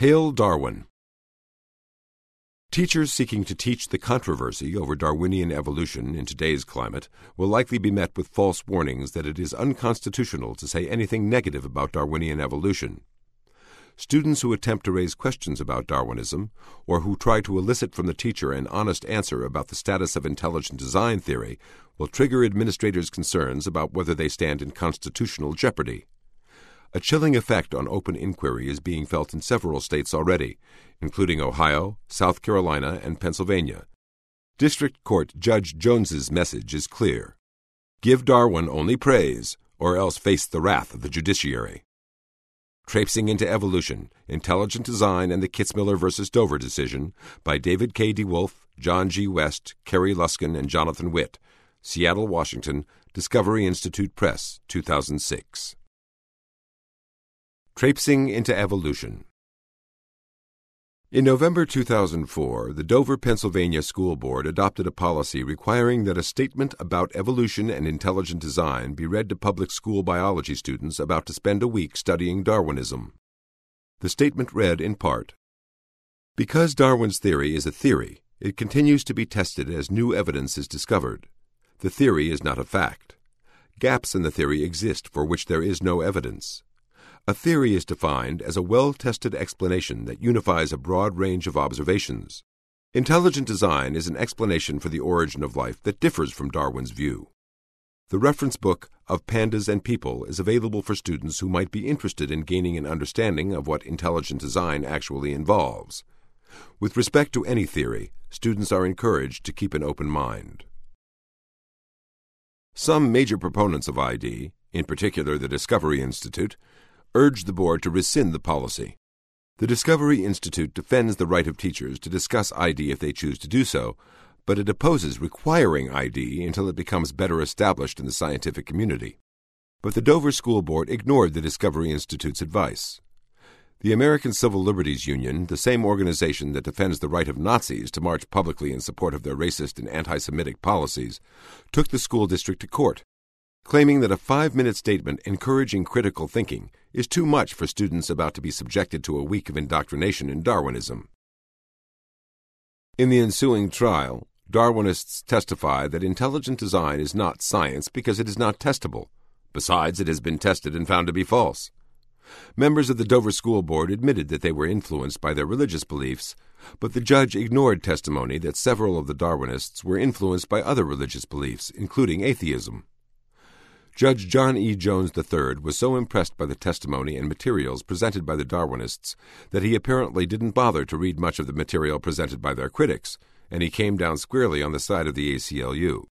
Hail Darwin! Teachers seeking to teach the controversy over Darwinian evolution in today's climate will likely be met with false warnings that it is unconstitutional to say anything negative about Darwinian evolution. Students who attempt to raise questions about Darwinism, or who try to elicit from the teacher an honest answer about the status of intelligent design theory, will trigger administrators' concerns about whether they stand in constitutional jeopardy. A chilling effect on open inquiry is being felt in several states already, including Ohio, South Carolina, and Pennsylvania. District Court Judge Jones's message is clear. Give Darwin only praise, or else face the wrath of the judiciary. Traipsing into Evolution, Intelligent Design and the Kitzmiller v. Dover Decision by David K. DeWolf, John G. West, Kerry Luskin, and Jonathan Witt. Seattle, Washington, Discovery Institute Press, 2006. Traipsing into Evolution. In November 2004, the Dover, Pennsylvania School Board adopted a policy requiring that a statement about evolution and intelligent design be read to public school biology students about to spend a week studying Darwinism. The statement read in part, "Because Darwin's theory is a theory, it continues to be tested as new evidence is discovered. The theory is not a fact. Gaps in the theory exist for which there is no evidence. A theory is defined as a well-tested explanation that unifies a broad range of observations. Intelligent design is an explanation for the origin of life that differs from Darwin's view. The reference book Of Pandas and People is available for students who might be interested in gaining an understanding of what intelligent design actually involves. With respect to any theory, students are encouraged to keep an open mind." Some major proponents of ID, in particular the Discovery Institute, urged the board to rescind the policy. The Discovery Institute defends the right of teachers to discuss ID if they choose to do so, but it opposes requiring ID until it becomes better established in the scientific community. But the Dover School Board ignored the Discovery Institute's advice. The American Civil Liberties Union, the same organization that defends the right of Nazis to march publicly in support of their racist and anti-Semitic policies, took the school district to court, claiming that a 5-minute statement encouraging critical thinking is too much for students about to be subjected to a week of indoctrination in Darwinism. In the ensuing trial, Darwinists testify that intelligent design is not science because it is not testable. Besides, it has been tested and found to be false. Members of the Dover School Board admitted that they were influenced by their religious beliefs, but the judge ignored testimony that several of the Darwinists were influenced by other religious beliefs, including atheism. Judge John E. Jones III was so impressed by the testimony and materials presented by the Darwinists that he apparently didn't bother to read much of the material presented by their critics, and he came down squarely on the side of the ACLU.